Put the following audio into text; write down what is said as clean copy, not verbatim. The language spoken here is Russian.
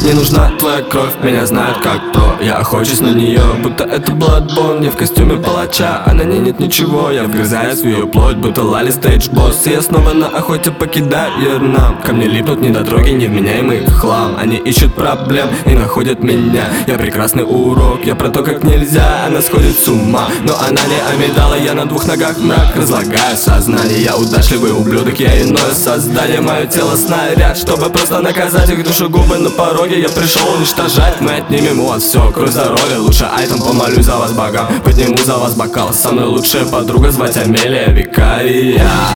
Не нужна твоя кровь, меня знают как про. Я охочусь на нее, будто это Bloodborne. Я в костюме палача, а на ней нет ничего. Я вгрызаюсь в ее плоть, будто Лали стейдж-босс. И я снова на охоте покидаю нам. Ко мне липнут недотроги, невменяемый в хлам. Они ищут проблем и находят меня. Я прекрасный урок, я про то, как нельзя. Она сходит с ума, но она не амидала. Я на двух ногах мрак, разлагаю сознание. Я удачливый ублюдок, я иное создание. Мое тело снаряд, чтобы просто наказать их душегубы на пороге. Я пришел уничтожать, мы отнимем у вас все. Кровь здоровья, лучше айтем, помолюсь за вас богам. Подниму за вас бокал, со мной лучшая подруга, звать Амелия Викария.